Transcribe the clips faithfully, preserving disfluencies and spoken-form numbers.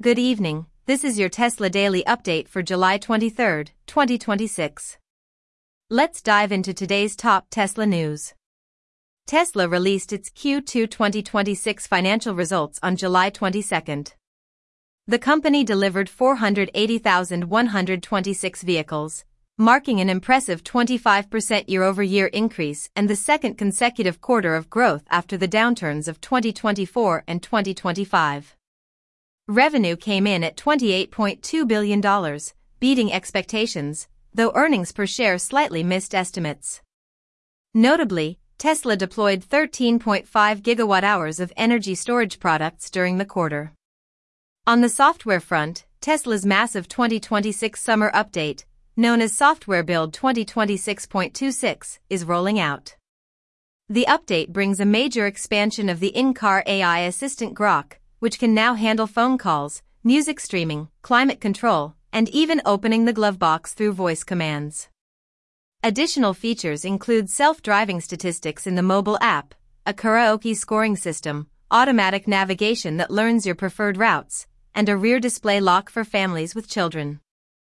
Good evening, this is your Tesla Daily Update for July twenty-third, twenty twenty-six. Let's dive into today's top Tesla news. Tesla released its Q two twenty twenty-six financial results on July twenty-second. The company delivered four hundred eighty thousand one hundred twenty-six vehicles, marking an impressive twenty-five percent year-over-year increase and the second consecutive quarter of growth after the downturns of twenty twenty-four and twenty twenty-five. Revenue came in at twenty-eight point two billion dollars, beating expectations, though earnings per share slightly missed estimates. Notably, Tesla deployed thirteen point five gigawatt hours of energy storage products during the quarter. On the software front, Tesla's massive twenty twenty-six summer update, known as Software Build twenty twenty-six point two six, is rolling out. The update brings a major expansion of the in-car A I assistant Grok, which can now handle phone calls, music streaming, climate control, and even opening the glove box through voice commands. Additional features include self-driving statistics in the mobile app, a karaoke scoring system, automatic navigation that learns your preferred routes, and a rear display lock for families with children.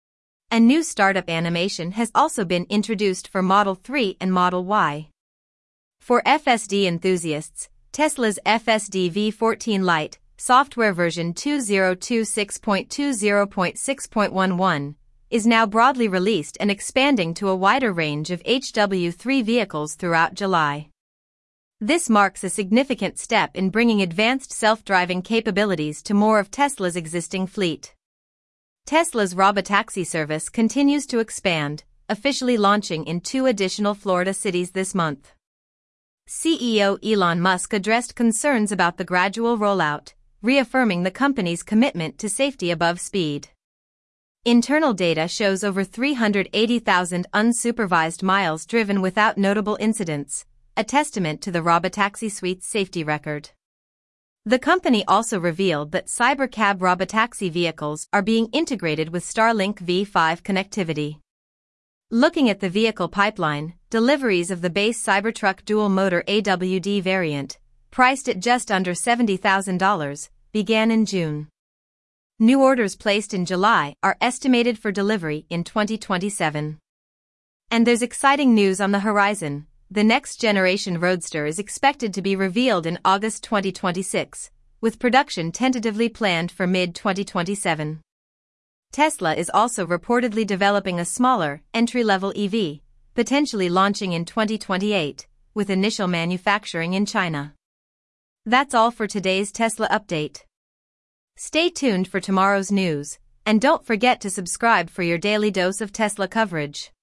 A new startup animation has also been introduced for Model three and Model Y. For F S D enthusiasts, Tesla's F S D V fourteen Lite, software version two thousand twenty-six point twenty point six point eleven, is now broadly released and expanding to a wider range of H W three vehicles throughout July. This marks a significant step in bringing advanced self-driving capabilities to more of Tesla's existing fleet. Tesla's Robotaxi service continues to expand, officially launching in two additional Florida cities this month. C E O Elon Musk addressed concerns about the gradual rollout, reaffirming the company's commitment to safety above speed. Internal data shows over three hundred eighty thousand unsupervised miles driven without notable incidents, a testament to the Robotaxi suite's safety record. The company also revealed that Cybercab Robotaxi vehicles are being integrated with Starlink V five connectivity. Looking at the vehicle pipeline, deliveries of the base Cybertruck dual-motor A W D variant, priced at just under seventy thousand dollars, began in June. New orders placed in July are estimated for delivery in twenty twenty-seven. And there's exciting news on the horizon. The next-generation Roadster is expected to be revealed in August twenty twenty-six, with production tentatively planned for mid twenty twenty-seven. Tesla is also reportedly developing a smaller, entry-level E V, potentially launching in twenty twenty-eight, with initial manufacturing in China. That's all for today's Tesla update. Stay tuned for tomorrow's news, and don't forget to subscribe for your daily dose of Tesla coverage.